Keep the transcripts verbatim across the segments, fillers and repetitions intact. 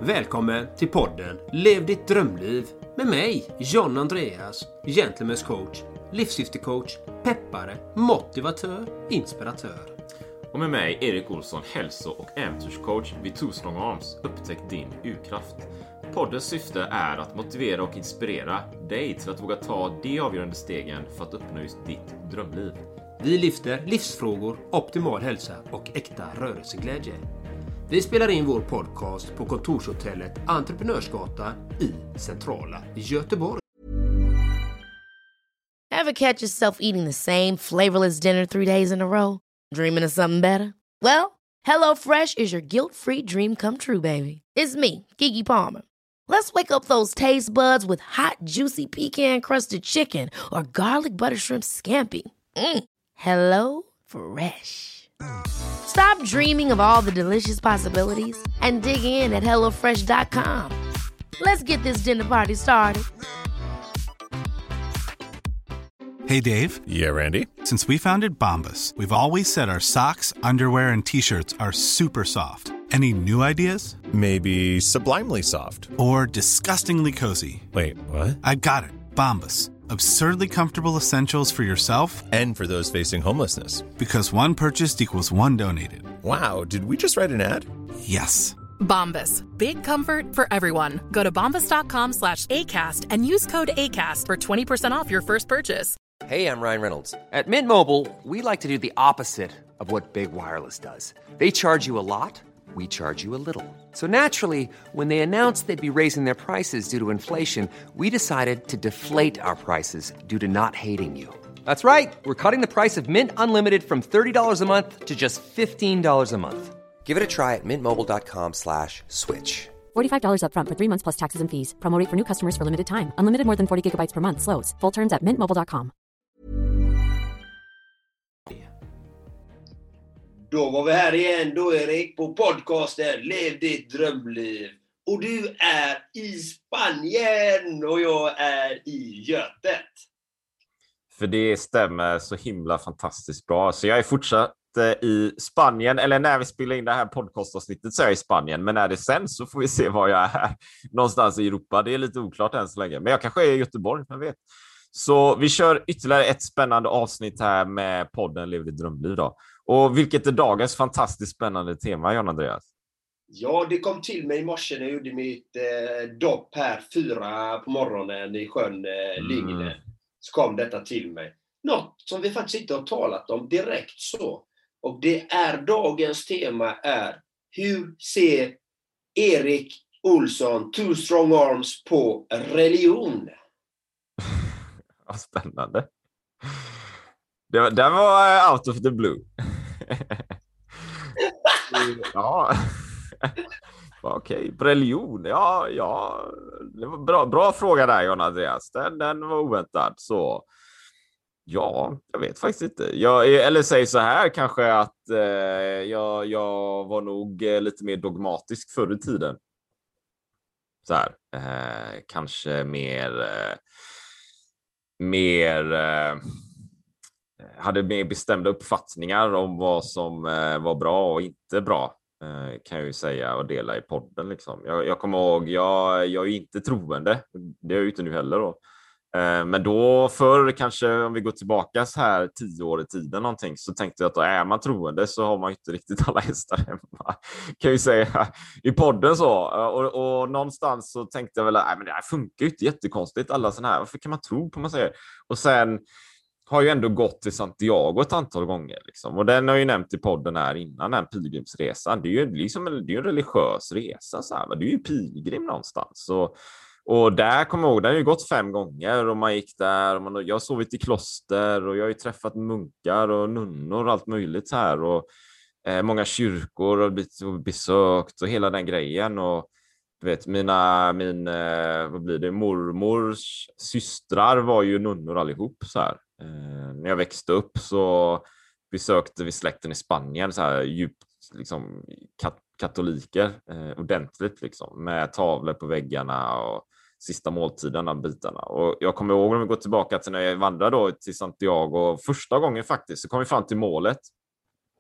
Välkommen till podden Lev ditt drömliv med mig, John Andreas, gentleman's coach, livssyftecoach, peppare, motivatör, inspiratör. Och med mig, Erik Olsson, hälso- och äventyrscoach vid Two Strong Arms. Upptäck din urkraft. Poddens syfte är att motivera och inspirera dig till att våga ta de avgörande stegen för att uppnå just ditt drömliv. Vi lyfter livsfrågor, optimal hälsa och äkta rörelseglädje. Vi spelar in vår podcast på kontorshotellet Entreprenörsgatan i centrala Göteborg. Ever catch yourself eating the same flavorless dinner three days in a row? Dreaming of something better? Well, HelloFresh is your guilt-free dream come true, baby. It's me, Keke Palmer. Let's wake up those taste buds with hot, juicy pecan-crusted chicken or garlic butter shrimp scampi. Mm. Hello Fresh. Stop dreaming of all the delicious possibilities and dig in at hello fresh dot com. Let's get this dinner party started. Hey, Dave. Yeah, Randy. Since we founded Bombas, we've always said our socks, underwear, and T-shirts are super soft. Any new ideas? Maybe sublimely soft. Or disgustingly cozy. Wait, what? I got it. Bombas. Absurdly comfortable essentials for yourself and for those facing homelessness. Because one purchased equals one donated. Wow, did we just write an ad? Yes. Bombas. Big comfort for everyone. Go to bombas.com slash ACAST and use code ACAST for twenty percent off your first purchase. Hey, I'm Ryan Reynolds. At Mint Mobile, we like to do the opposite of what Big Wireless does. They charge you a lot. We charge you a little. So naturally, when they announced they'd be raising their prices due to inflation, we decided to deflate our prices due to not hating you. That's right. We're cutting the price of Mint Unlimited from thirty dollars a month to just fifteen dollars a month. Give it a try at mintmobile.com slash switch. forty-five dollars up front for three months plus taxes and fees. Promo rate for new customers for limited time. Unlimited more than forty gigabytes per month. Slows full terms at mint mobile dot com. Då var vi här igen då, Erik, på podcasten Lev ditt drömliv. Och du är i Spanien och jag är i Götet. För det stämmer så himla fantastiskt bra. Så jag är fortsatt i Spanien, eller när vi spelar in det här podcastavsnittet så är jag i Spanien. Men när det sen så får vi se var jag är någonstans i Europa. Det är lite oklart än så länge. Men jag kanske är i Göteborg, man vet. Så vi kör ytterligare ett spännande avsnitt här med podden Lev ditt drömliv då. Och vilket är dagens fantastiskt spännande tema, John Andreas? Ja, det kom till mig i morse när jag gjorde mitt eh, dopp här fyra på morgonen i sjön eh, Lygne. Mm. Så kom detta till mig. Något som vi faktiskt inte har talat om direkt så. Och det är dagens tema är: hur ser Erik Olsson, Two Strong Arms, på religion? Vad spännande. Det var, det var out of the blue. Ja. Okej, okay. Religion. Ja, ja. Det var bra, bra fråga där, John Andreas. Den, den var oväntad. Så ja, jag vet faktiskt inte. Jag, eller säg så här kanske att eh, jag, jag var nog lite mer dogmatisk förr i tiden. Så här. Eh, kanske mer... Eh, mer... Eh, hade mer bestämda uppfattningar om vad som eh, var bra och inte bra, eh, kan jag ju säga och dela i podden liksom. Jag, jag kommer ihåg, jag, jag är inte troende, det är jag ju inte nu heller då. Eh, men då förr, kanske om vi går tillbaka så här tio år i tiden någonting, så tänkte jag att då är man troende så har man inte riktigt alla hästar hemma, kan jag ju säga i podden så. Och, och någonstans så tänkte jag väl, nej men det här funkar ju inte, jättekonstigt alla sådana här, varför kan man tro på, man säger. Och sen har ju ändå gått till Santiago ett antal gånger liksom. Och den har ju nämnt i podden här innan, den pilgrimsresan. Det är ju liksom en, det är en religiös resa så här, det är ju pilgrim någonstans. Och, och där kommer jag ihåg, den har ju gått fem gånger och man gick där och man, jag har sovit i kloster och jag har ju träffat munkar och nunnor och allt möjligt så här, och eh, många kyrkor och blivit besökt och hela den grejen. Och du vet, mina, min, eh, vad blir det, mormors systrar var ju nunnor allihop så här. Eh, när jag växte upp så besökte vi släkten i Spanien så här djupt liksom kat- katoliker eh, ordentligt liksom, med tavlor på väggarna och sista måltiderna bitarna. Och jag kommer ihåg när vi går tillbaka till när jag vandrade då till Santiago första gången faktiskt, så kom vi fram till målet.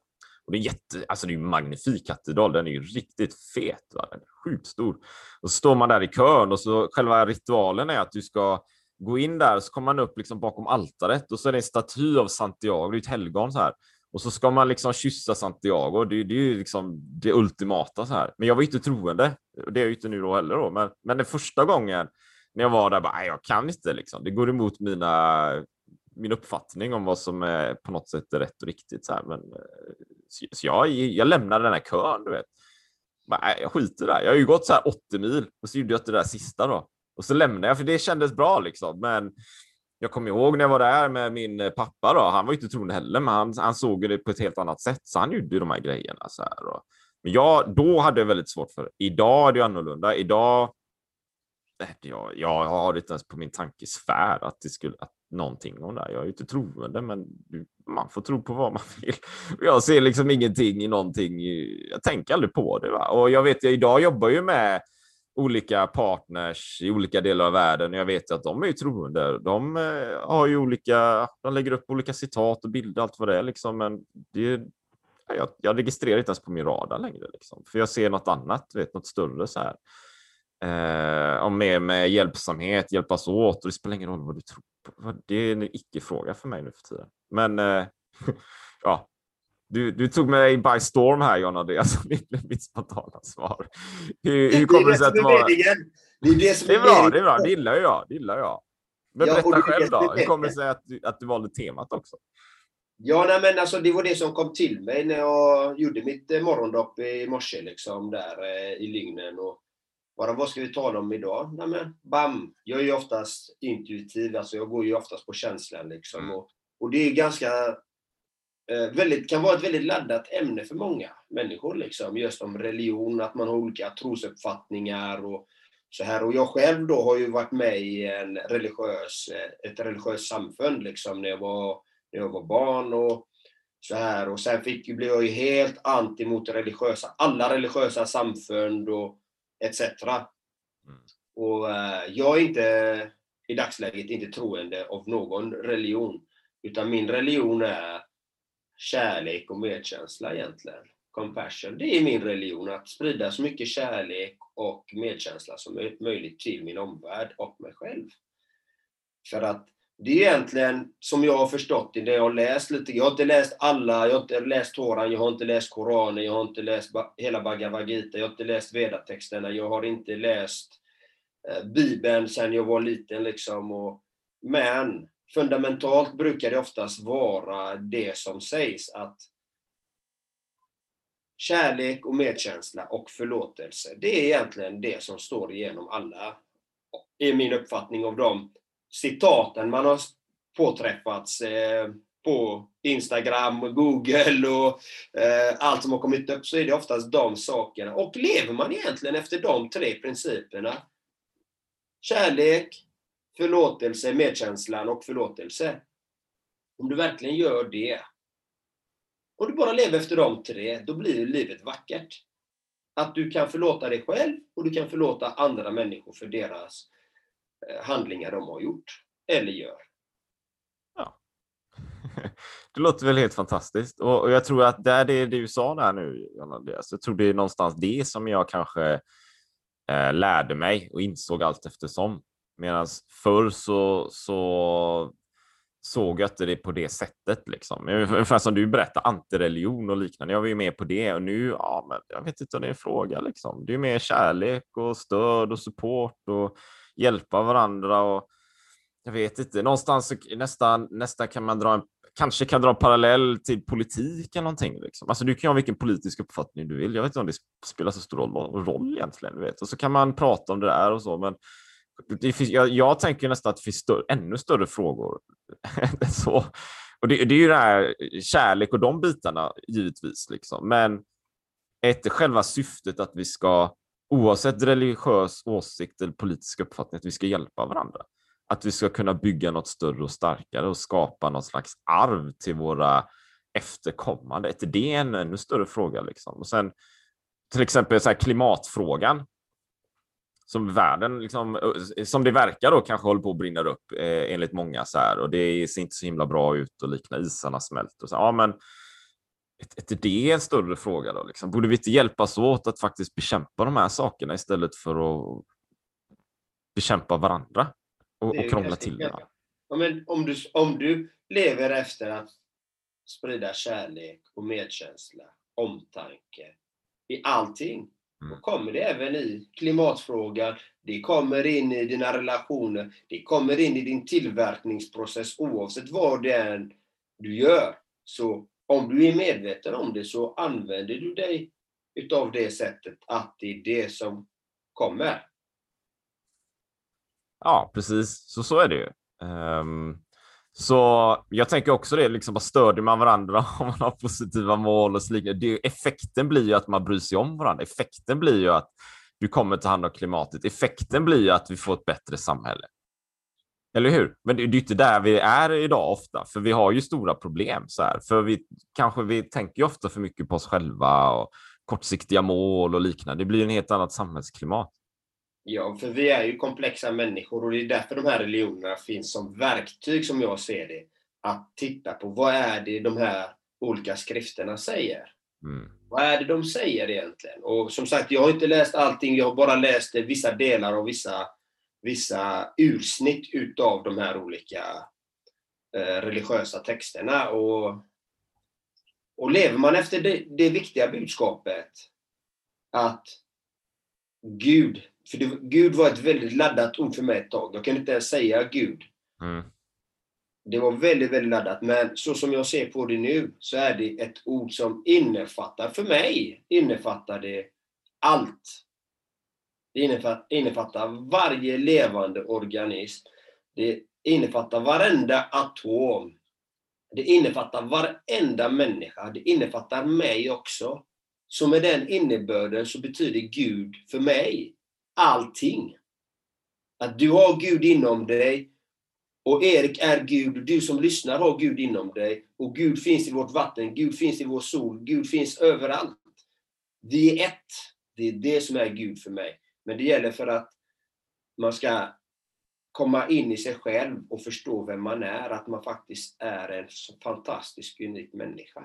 Och det är jätte, alltså det är ju en magnifik katedral, den är ju riktigt fet, va? Den är sjukt stor. Och så står man där i kön och så själva ritualen är att du ska gå in där, så kommer man upp liksom bakom altaret och så är det en staty av Santiago, det är ett helgon så här. Och så ska man liksom kyssa Santiago, det, det är ju liksom det ultimata så här. Men jag var inte troende, det är ju inte nu då heller då, men, men den första gången när jag var där, bara, nej, jag kan inte liksom, det går emot mina min uppfattning om vad som är på något sätt är rätt och riktigt så här. Men så jag, jag lämnade den här kön, du vet. Bara, nej, jag skiter där. Jag har ju gått så här åttio mil och så gjorde jag det där sista då. Och så lämnade jag, för det kändes bra liksom. Men jag kommer ihåg när jag var där med min pappa då. Han var ju inte troende heller, men han, han såg det på ett helt annat sätt. Så han gjorde de här grejerna så här. Och, men jag, då hade jag väldigt svårt för det. Idag är det annorlunda. Idag, jag, jag har det inte ens på min tankesfär att det skulle, att någonting om det. Jag är ju inte troende, men man får tro på vad man vill. Jag ser liksom ingenting i någonting. Jag tänker aldrig på det, va? Och jag vet, jag idag jobbar ju med olika partners i olika delar av världen. Jag vet att de är ju troende. De har ju olika, de lägger upp olika citat och bilder, allt vad det är liksom. Men det, jag, jag registrerar inte ens på min radar längre liksom. För jag ser något annat, vet, något större så här. Eh, om mer med hjälpsamhet, hjälpas åt, och det spelar ingen roll vad du tror på. Det är en icke-fråga för mig nu för tiden. Men eh, ja, du, du tog mig by storm här, Jonna. Det är alltså mitt, mitt spontana svar. Hur, hur kommer det sig att det var... Det är det som det är bra, det är bra. Det gillar jag, det gillar jag. Men ja, berätta själv då. Hur kommer det sig att du, att du valde temat också? Ja, nej, men alltså det var det som kom till mig när jag gjorde mitt morgondopp i morse liksom där eh, i Lygnen. Och bara, vad ska vi tala om idag? Nej, men bam! Jag är ju oftast intuitiv, alltså jag går ju oftast på känslan liksom. Och, och det är ganska, eh, väldigt, kan vara ett väldigt laddat ämne för många människor liksom. Just om religion, att man har olika trosuppfattningar och så här. Och jag själv då har ju varit med i en religiös, ett religiöst samfund liksom när jag var, när jag var barn och så här. Och sen fick, blev jag ju helt anti mot religiösa, alla religiösa samfund och et cetera. Mm. Och uh, jag är inte i dagsläget inte troende av någon religion, utan min religion är kärlek och medkänsla egentligen. Compassion. Det är min religion, att sprida så mycket kärlek och medkänsla som möjligt till min omvärld och mig själv. För att det är egentligen, som jag har förstått det, det jag har läst lite. Jag har inte läst alla, jag har inte läst Toran, jag har inte läst Koranen, jag har inte läst hela Bhagavad Gita, jag har inte läst Vedatexterna, jag har inte läst eh, Bibeln sedan jag var liten liksom. Och, men fundamentalt brukar det oftast vara det som sägs, att kärlek och medkänsla och förlåtelse, det är egentligen det som står igenom alla, i min uppfattning av dem citaten man har påträffats eh, på Instagram, Google och eh, allt som har kommit upp, så är det oftast de sakerna. Och lever man egentligen efter de tre principerna, kärlek, förlåtelse, medkänslan och förlåtelse, om du verkligen gör det, och du bara lever efter de tre, då blir livet vackert. Att du kan förlåta dig själv och du kan förlåta andra människor för deras handlingar de har gjort eller gör. Ja. Det låter väl helt fantastiskt. Och, och jag tror att det är det du sa där nu, Andreas. Jag tror det är någonstans det som jag kanske eh, lärde mig och insåg allt eftersom. Medan förr så, så såg jag inte det på det sättet. Liksom. Ungefär som du berättade, antireligion och liknande. Jag var ju med på det och nu, ja, men jag vet inte om det är en fråga. Liksom. Det är mer kärlek och stöd och support och hjälpa varandra, och jag vet inte, någonstans nästan, nästan kan man dra en, kanske kan dra en parallell till politik eller någonting liksom. Alltså du kan ha vilken politisk uppfattning du vill, jag vet inte om det spelar så stor roll, roll egentligen, du vet. Och så kan man prata om det där och så, men det finns, jag, jag tänker nästan att det finns större, ännu större frågor så. Och det, det är ju det här kärlek och de bitarna givetvis liksom, men ett själva syftet att vi ska, oavsett religiös åsikt eller politisk uppfattning, att vi ska hjälpa varandra. Att vi ska kunna bygga något större och starkare och skapa något slags arv till våra efterkommande. Det är en ännu större fråga. Liksom. Och sen till exempel så här, klimatfrågan. Som världen, liksom, som det verkar då, kanske håller på att brinna upp eh, enligt många. Så här, och det ser inte så himla bra ut och likna, isarna smält. Och så. Ja, men Är det en större fråga då? Liksom? Borde vi inte hjälpas åt att faktiskt bekämpa de här sakerna istället för att bekämpa varandra och, och krångla till det? Ja, men om, du, om du lever efter att sprida kärlek och medkänsla, omtanke i allting, mm. då kommer det även i klimatfrågan, det kommer in i dina relationer, det kommer in i din tillverkningsprocess oavsett vad det är du gör. Så om du är medveten om det så använder du dig utav det sättet att det är det som kommer. Ja, precis. Så så är det ju. Um, så jag tänker också det, liksom bara stödjer man varandra om man har positiva mål och så liknande. Effekten blir ju att man bryr sig om varandra. Effekten blir ju att du kommer ta hand om klimatet. Effekten blir ju att vi får ett bättre samhälle. Eller hur? Men det är ju inte där vi är idag ofta, för vi har ju stora problem så här. För vi kanske vi tänker ju ofta för mycket på oss själva och kortsiktiga mål och liknande. Det blir en helt annat samhällsklimat. Ja, för vi är ju komplexa människor och det är därför de här religionerna finns som verktyg, som jag ser det. Att titta på vad är det de här olika skrifterna säger. Mm. Vad är det de säger egentligen? Och som sagt, jag har inte läst allting, jag har bara läst vissa delar och vissa, vissa ursnitt utav de här olika eh, religiösa texterna. Och, och lever man efter det, det viktiga budskapet att Gud, för det, Gud var ett väldigt laddat ord för mig ett tag. Jag kan inte ens säga Gud. Mm. Det var väldigt, väldigt laddat. Men så som jag ser på det nu så är det ett ord som innefattar, för mig innefattar det allt. Det innefattar, innefattar varje levande organism. Det innefattar varenda atom. Det innefattar varenda människa. Det innefattar mig också. Så med den innebörden så betyder Gud för mig allting. Att du har Gud inom dig. Och Erik är Gud. Och du som lyssnar har Gud inom dig. Och Gud finns i vårt vatten. Gud finns i vår sol. Gud finns överallt. Vi är ett. Det är det som är Gud för mig. Men det gäller för att man ska komma in i sig själv och förstå vem man är. Att man faktiskt är en så fantastisk, unik människa.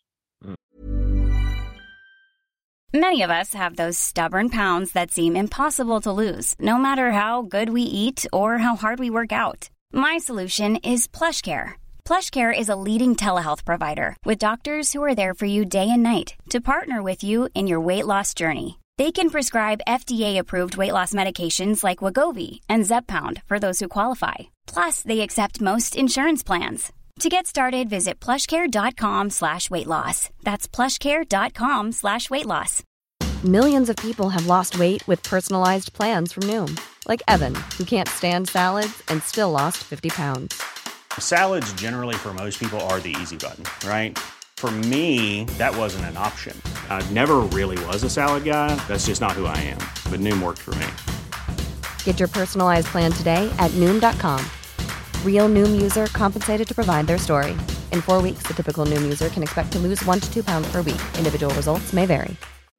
Many of us have those stubborn pounds that seem impossible to lose, no matter how good we eat or how hard we work out. My solution is PlushCare. PlushCare is a leading telehealth provider with doctors who are there for you day and night to partner with you in your weight loss journey. They can prescribe F D A-approved weight loss medications like Wegovy and Zepbound for those who qualify. Plus, they accept most insurance plans. To get started, visit plushcare.com slash weight loss. That's plushcare.com slash weight loss. Millions of people have lost weight with personalized plans from Noom. Like Evan, who can't stand salads and still lost fifty pounds. Salads generally for most people are the easy button, right? For me, that wasn't an option. I never really was a salad guy. That's just not who I am. But Noom worked for me. Get your personalized plan today at Noom dot com. Real Noom user compensated to provide their story. In four weeks, the typical Noom user can expect to lose one to two pounds per week. Individual results may vary.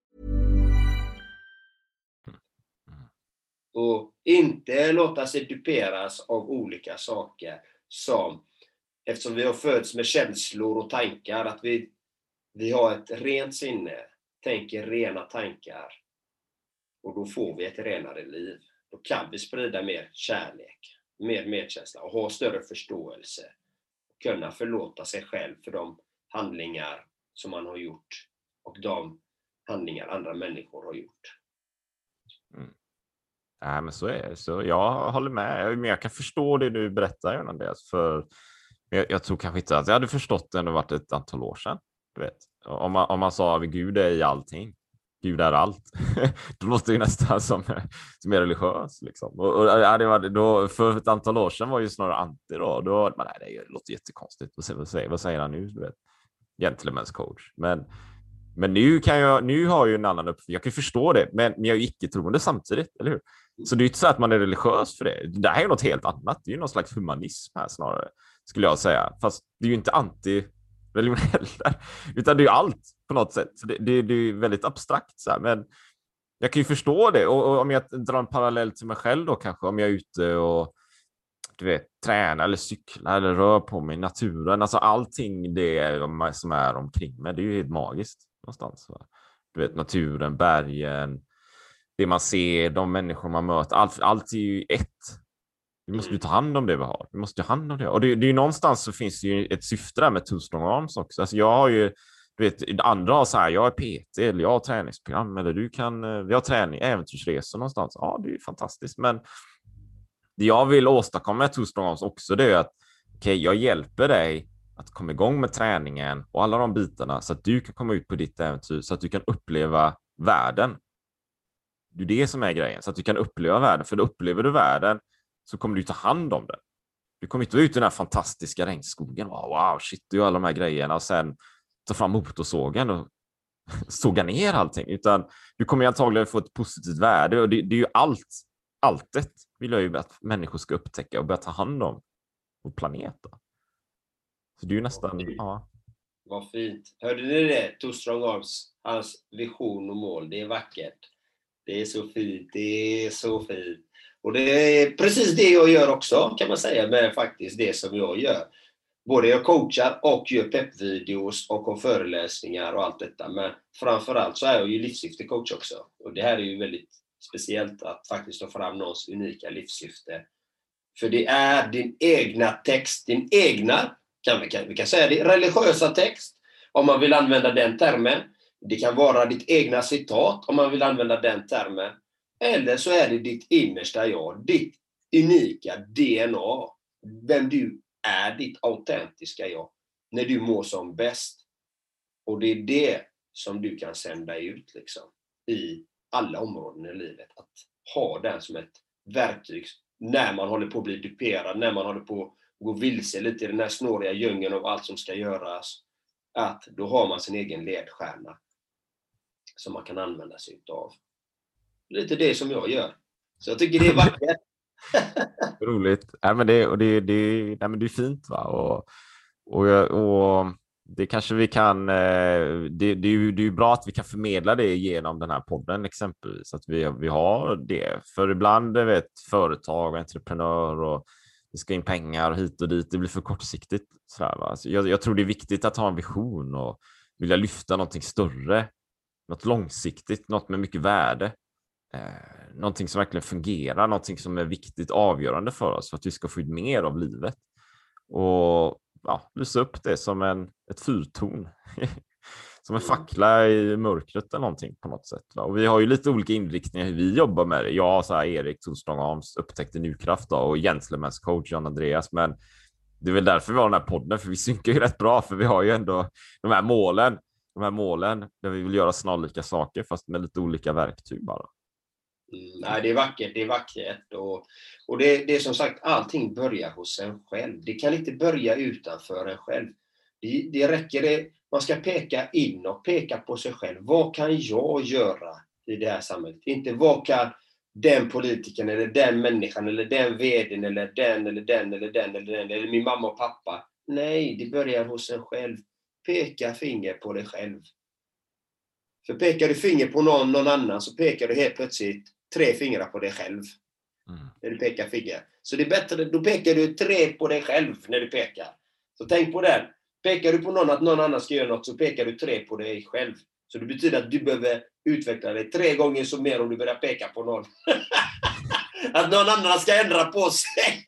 Och inte låta sig duperas av olika saker som, eftersom vi har fötts med känslor och tankar, att vi, vi har ett rent sinne, tänker rena tankar. Och då får vi ett renare liv. Då kan vi sprida mer kärlek, mer medkänsla och ha större förståelse. Och kunna förlåta sig själv för de handlingar som man har gjort och de handlingar andra människor har gjort. Mm. Nej, men så är det. Så jag håller med. Men jag kan förstå det du berättar, Andreas. För jag, jag tror kanske inte att jag hade förstått det när det varit ett antal år sedan. Du vet. Om, man, om man sa att Gud är i allting. Gud är allt. Då låter det ju nästan som, som är religiös. Liksom. Och, och, ja, det var, då, för ett antal år sedan var ju snarare anti. Då, då var man, nej, det låter jättekonstigt. Vad, vad, säger, vad säger han nu? Du vet. Gentleman's coach. Men, men nu, kan jag, nu har jag ju en annan uppfattning. Jag kan förstå det. Men, men jag är ju icke-troende samtidigt. Eller hur? Så det är ju inte så att man är religiös för det. Det här är ju något helt annat. Det är ju någon slags humanism här snarare, skulle jag säga. Fast det är ju inte anti-religion heller. Utan det är ju allt på något sätt. Så det, det, det är ju väldigt abstrakt. Så här. Men jag kan ju förstå det. Och, och om jag drar en parallell till mig själv då kanske. Om jag är ute och du vet, träna eller cykla eller röra på mig i naturen. Alltså allting det som är omkring mig, det är ju helt magiskt någonstans. Va? Du vet, naturen, bergen, det man ser, de människor man möter, allt, allt är ju ett. Vi måste ju ta hand om det vi har. Vi måste ju ta hand om det. Och det, det är ju någonstans så finns det ju ett syfte där med Two Strong Arms också. Alltså jag har ju, du vet, andra har så här, jag är P T eller jag har träningsprogram eller du kan, vi har träning, äventyrsresor någonstans. Ja, det är ju fantastiskt. Men det jag vill åstadkomma med Two Strong Arms också, det är att okej, okay, jag hjälper dig att komma igång med träningen och alla de bitarna så att du kan komma ut på ditt äventyr, så att du kan uppleva världen. Det är det som är grejen, så att du kan uppleva världen. För då upplever du världen så kommer du ta hand om den. Du kommer inte ut i den här fantastiska regnskogen. Wow, wow shit, du gör alla de här grejerna och sen ta fram motorsågen och såga ner allting. Utan du kommer antagligen få ett positivt värde. Och det, det är ju allt, alltet vill jag ju att människor ska upptäcka och börja ta hand om vår planet. Då. Så det är ju nästan... Vad fint. Ja. Vad fint. Hörde ni det? Two Strong Arms, hans vision och mål. Det är vackert. Det är så fint. Det är så fint. Och det är precis det jag gör också, kan man säga, med faktiskt det som jag gör. Både jag coachar och gör peppvideos och har föreläsningar och allt detta. Men framförallt så är jag ju livssyftecoach också. Och det här är ju väldigt speciellt att faktiskt ta fram någons unika livssyfte. För det är din egna text, din egna, kan vi, kan, vi kan säga det, religiösa text, om man vill använda den termen. Det kan vara ditt egna citat, om man vill använda den termen. Eller så är det ditt innersta jag, ditt unika D N A. Vem du är, ditt autentiska jag. När du mår som bäst. Och det är det som du kan sända ut liksom, i alla områden i livet. Att ha den som ett verktyg när man håller på att bli duperad. När man håller på att gå vilse lite i den här snåriga djungeln av allt som ska göras. Att då har man sin egen ledstjärna som man kan använda sig av. Lite det som jag gör. Så jag tycker det är vackert. Roligt. Nej, men det, och det, det, nej, men det är fint, va? Och, och, och det kanske vi kan... Det, det, är ju, det är ju bra att vi kan förmedla det genom den här podden exempelvis. Att vi, vi har det. För ibland, vet, företag och entreprenör och det ska in pengar hit och dit. Det blir för kortsiktigt. Sådär, va? Så jag, jag tror det är viktigt att ha en vision och vilja lyfta någonting större. Något långsiktigt, något med mycket värde. Eh, någonting som verkligen fungerar, någonting som är viktigt, avgörande för oss för att vi ska få ut mer av livet och ja, lysa upp det som en, ett fyrtorn som en fackla i mörkret eller någonting på något sätt, va? Och vi har ju lite olika inriktningar hur vi jobbar med det. Jag, så här, Erik, Two Strong Arms, upptäckte Newcraft då, och Gentlemen's coach John Andreas, men det är väl därför vi har den här podden, för vi synkar ju rätt bra, för vi har ju ändå de här målen de här målen där vi vill göra snarlika saker fast med lite olika verktyg bara. Mm, nej, det är vackert, det är vackert och, och det, det är som sagt, allting börjar hos en själv. Det kan inte börja utanför en själv. Det, det räcker, det, man ska peka in och peka på sig själv. Vad kan jag göra i det här samhället? Inte vad kan den politikern eller den människan eller den vdn eller den eller den eller den eller den eller min mamma och pappa. Nej, det börjar hos en själv. Peka finger på dig själv. För pekar du finger på någon, någon annan så pekar du helt plötsligt tre fingrar på dig själv. Mm. När du pekar finger. Så det är bättre, då pekar du tre på dig själv när du pekar. Så tänk på den. Pekar du på någon att någon annan ska göra något så pekar du tre på dig själv. Så det betyder att du behöver utveckla dig tre gånger så mer om du börjar peka på någon. Att någon annan ska ändra på sig.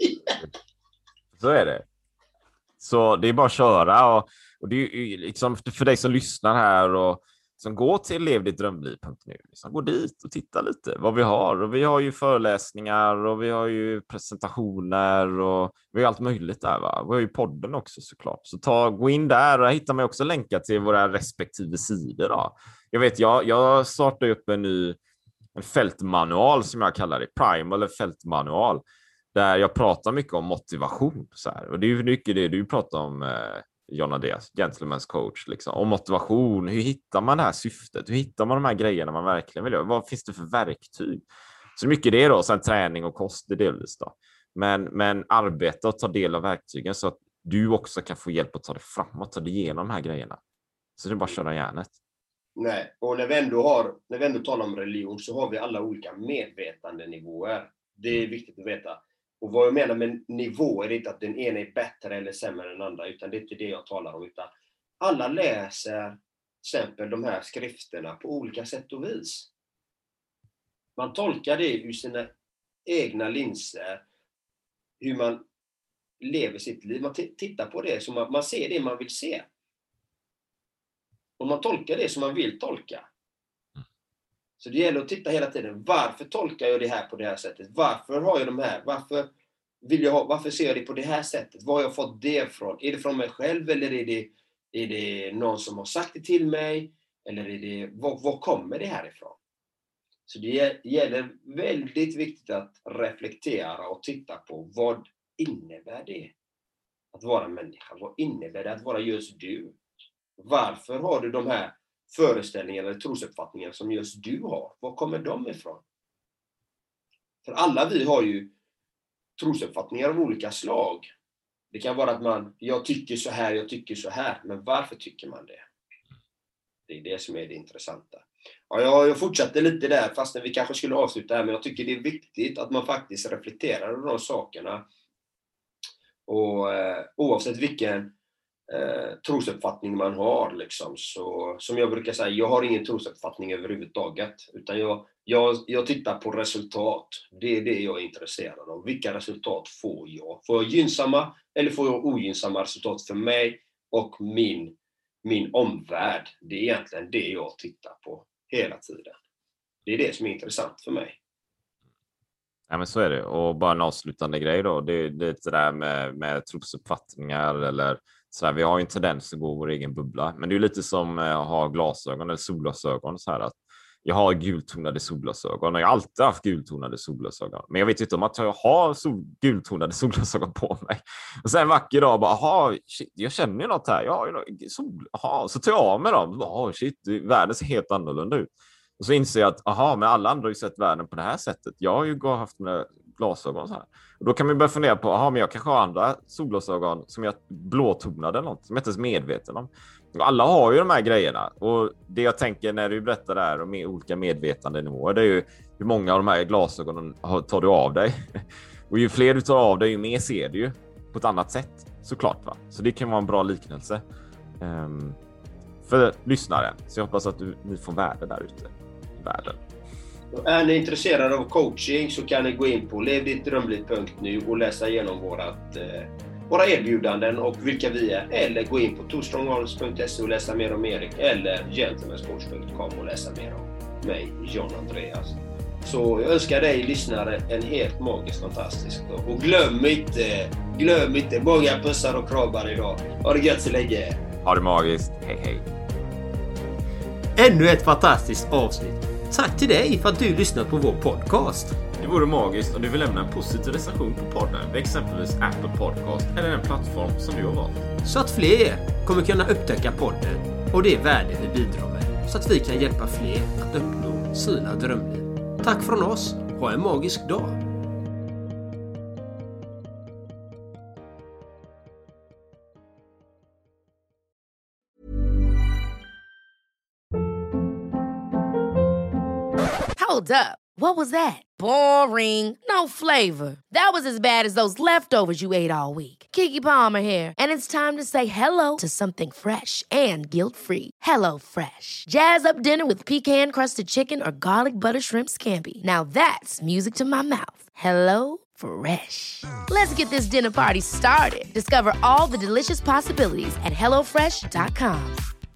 Så är det. Så det är bara att köra och, och det är ju liksom för dig som lyssnar här och som går till lev ditt drömliv punkt nu. Liksom, gå dit och titta lite vad vi har. Och vi har ju föreläsningar och vi har ju presentationer och vi har allt möjligt där, va? Vi har ju podden också såklart. Så ta, gå in där och hittar man också länkar till våra respektive sidor då. Jag vet, jag, jag startar upp en ny en fältmanual som jag kallar det. Primal eller fältmanual. Där jag pratar mycket om motivation. Så här. Och det är ju mycket det du pratar om, eh, John Andreas, Gentlemen's coach. Liksom. Om motivation, hur hittar man det här syftet? Hur hittar man de här grejerna man verkligen vill göra? Vad finns det för verktyg? Så mycket det då, sen träning och kost det delvis då. Men, men arbeta och ta del av verktygen så att du också kan få hjälp att ta det framåt, ta det igenom de här grejerna. Så det är bara att köra järnet. Nej, och när vi ändå har, när vi ändå talar om religion så har vi alla olika medvetandenivåer. Det är viktigt att veta. Och vad jag menar med nivå är inte att den ena är bättre eller sämre än den andra, utan det är inte det jag talar om. Utan alla läser till exempel de här skrifterna på olika sätt och vis. Man tolkar det ur sina egna linser, hur man lever sitt liv. Man t- tittar på det, så man, man ser det man vill se. Och man tolkar det som man vill tolka. Så det gäller att titta hela tiden. Varför tolkar jag det här på det här sättet? Varför har jag de här? Varför, vill jag ha, varför ser jag det på det här sättet? Var har jag fått det ifrån? Är det från mig själv eller är det, är det någon som har sagt det till mig? Eller är det, var, var kommer det här ifrån? Så det gäller väldigt viktigt att reflektera och titta på vad innebär det att vara människa? Vad innebär det att vara just du? Varför har du de här föreställningarna eller trosuppfattningar som just du har? Var kommer de ifrån? För alla vi har ju trosuppfattningar av olika slag. Det kan vara att man, jag tycker så här, jag tycker så här. Men varför tycker man det? Det är det som är det intressanta. Ja, jag, jag fortsätter lite där, fast vi kanske skulle avsluta här. Men jag tycker det är viktigt att man faktiskt reflekterar över de sakerna. Och eh, oavsett vilken Eh, trosuppfattning man har liksom, så som jag brukar säga, jag har ingen trosuppfattning överhuvudtaget, utan jag, jag, jag tittar på resultat. Det är det jag är intresserad av. Vilka resultat får jag? Får jag gynnsamma eller får jag ogynnsamma resultat för mig och min, min omvärld? Det är egentligen det jag tittar på hela tiden. Det är det som är intressant för mig. Ja, men så är det. Och bara en avslutande grej då, det, det är det där med, med trosuppfattningar eller så här, vi har ju en tendens att gå i vår egen bubbla, men det är lite som att ha glasögon eller solglasögon, så här att jag har gultonade solglasögon och jag har alltid haft gultonade solglasögon, men jag vet inte om att jag har sol, gultonade solglasögon på mig. Och sen en vacker dag bara, aha, shit, jag känner ju något här, jag har ju något, sol, aha, så tar jag av mig dem, aha, shit, världen ser helt annorlunda ut. Och så inser jag att, aha, men alla andra har ju sett världen på det här sättet. Jag har ju haft mina glasögon så här. Och då kan man börja fundera på, aha, men jag kanske har andra solglasögon som jag blåtonade eller något, som jag inte ens medveten om. Och alla har ju de här grejerna. Och det jag tänker när du berättar där om olika medvetandenivåer, det är ju hur många av de här glasögonen tar du av dig. Och ju fler du tar av dig, ju mer ser du ju på ett annat sätt, såklart va. Så det kan vara en bra liknelse um, för lyssnaren. Så jag hoppas att du, ni får värde där ute i världen. Är ni intresserade av coaching så kan ni gå in på lev ditt drömliv punkt nu och läsa igenom vårat, eh, våra erbjudanden och vilka vi är. Eller gå in på two strong arms punkt se och läsa mer om Erik. Eller gentlemanscoach punkt com och läsa mer om mig, John Andreas. Så jag önskar dig lyssnare en helt magisk, fantastisk dag. Och glöm inte, glöm inte, många pussar och kramar idag. Ha det gött så länge. Ha det magiskt, hej hej. Ännu ett fantastiskt avsnitt. Tack till dig för att du lyssnat på vår podcast. Det vore magiskt om du vill lämna en positiv recension på podden vid exempelvis Apple Podcast eller en plattform som du har valt. Så att fler kommer kunna upptäcka podden och det värde vi bidrar med. Så att vi kan hjälpa fler att uppnå sina drömliv. Tack från oss. Ha en magisk dag. Hold up. What was that? Boring. No flavor. That was as bad as those leftovers you ate all week. Keke Palmer here, and it's time to say hello to something fresh and guilt-free. Hello Fresh. Jazz up dinner with pecan-crusted chicken or garlic butter shrimp scampi. Now that's music to my mouth. Hello Fresh. Let's get this dinner party started. Discover all the delicious possibilities at hello fresh dot com.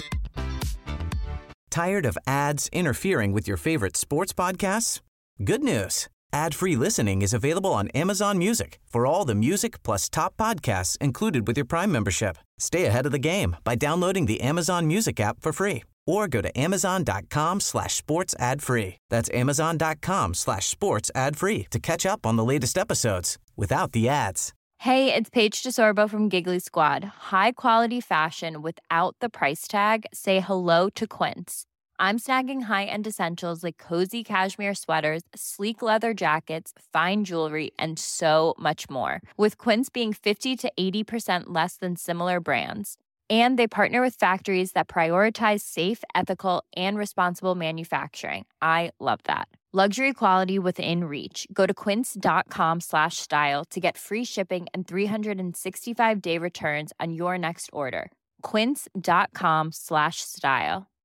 Tired of ads interfering with your favorite sports podcasts? Good news. Ad-free listening is available on Amazon Music for all the music plus top podcasts included with your Prime membership. Stay ahead of the game by downloading the Amazon Music app for free or go to amazon.com slash sports ad free. That's amazon.com slash sports ad free to catch up on the latest episodes without the ads. Hey, it's Paige DeSorbo from Giggly Squad. High quality fashion without the price tag. Say hello to Quince. I'm snagging high-end essentials like cozy cashmere sweaters, sleek leather jackets, fine jewelry, and so much more. With Quince being fifty to eighty percent less than similar brands. And they partner with factories that prioritize safe, ethical, and responsible manufacturing. I love that. Luxury quality within reach. Go to quince.com slash style to get free shipping and three sixty-five day returns on your next order. Quince.com slash style.